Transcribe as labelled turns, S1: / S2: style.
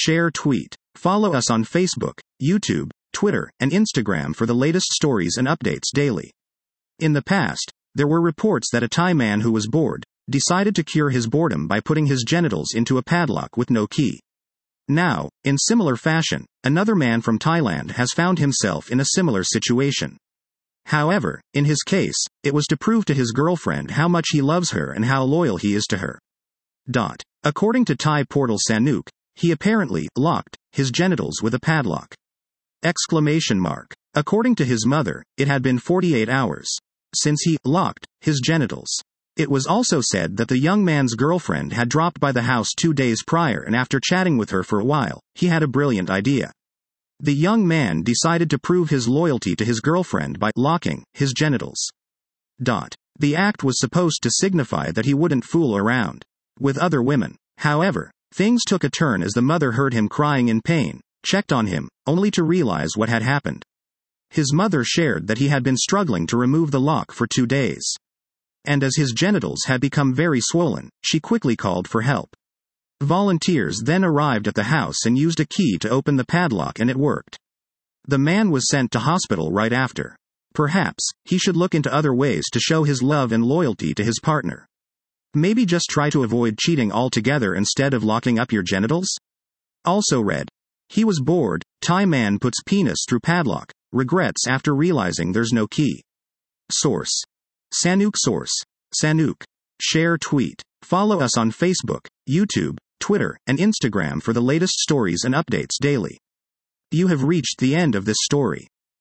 S1: share, tweet. Follow us on Facebook, YouTube, Twitter, and Instagram for the latest stories and updates daily. In the past, there were reports that a Thai man who was bored decided to cure his boredom by putting his genitals into a padlock with no key. Now, in similar fashion, another man from Thailand has found himself in a similar situation. However, in his case, it was to prove to his girlfriend how much he loves her and how loyal he is to her. According to Thai portal Sanook, he apparently locked his genitals with a padlock. According to his mother, it had been 48 hours since he locked his genitals. It was also said that the young man's girlfriend had dropped by the house 2 days prior, and after chatting with her for a while, he had a brilliant idea. The young man decided to prove his loyalty to his girlfriend by locking his genitals. The act was supposed to signify that he wouldn't fool around with other women. However, things took a turn as the mother heard him crying in pain, checked on him, only to realize what had happened. His mother shared that he had been struggling to remove the lock for 2 days. And as his genitals had become very swollen, she quickly called for help. Volunteers then arrived at the house and used a key to open the padlock, and it worked. The man was sent to hospital right after. Perhaps he should look into other ways to show his love and loyalty to his partner. Maybe just try to avoid cheating altogether instead of locking up your genitals? Also read, he was bored, Thai man puts penis through padlock, regrets after realizing there's no key. Source: Sanook. Sanook. Share, tweet. Follow us on Facebook, YouTube, Twitter, and Instagram for the latest stories and updates daily. You have reached the end of this story.